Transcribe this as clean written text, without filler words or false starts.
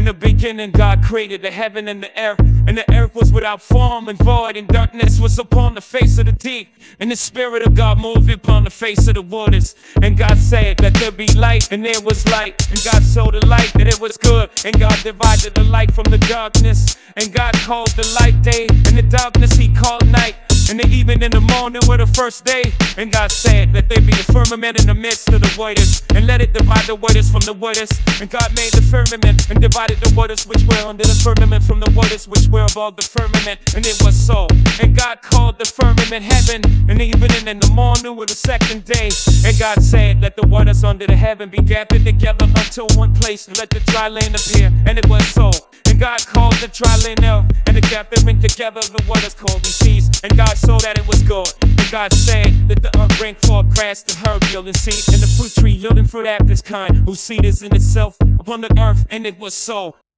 In the beginning God created the heaven and the earth, and the earth was without form and void, and darkness was upon the face of the deep, and the Spirit of God moved upon the face of the waters. And God said, let there be light, and there was light. And God saw the light, that it was good, and God divided the light from the darkness. And God called the light day, and the darkness he called night. And the evening and the morning were the first day. And God said, let there be a firmament in the midst of the waters, and let it divide the waters from the waters. And God made the firmament, and divided the waters which were under the firmament from the waters which were above the firmament. And it was so. And God called the firmament heaven. And the evening and the morning were the second day. And God said, let the waters under the heaven be gathered together unto one place, and let the dry land appear. And it was so. And God called the dry land earth, and the gathering together of the waters called the seas. And God saw that it was good. And God said, let the earth bring forth grass and herb yielding seed, and the fruit tree yielding fruit after its kind, whose seed is in itself upon the earth. And it was so.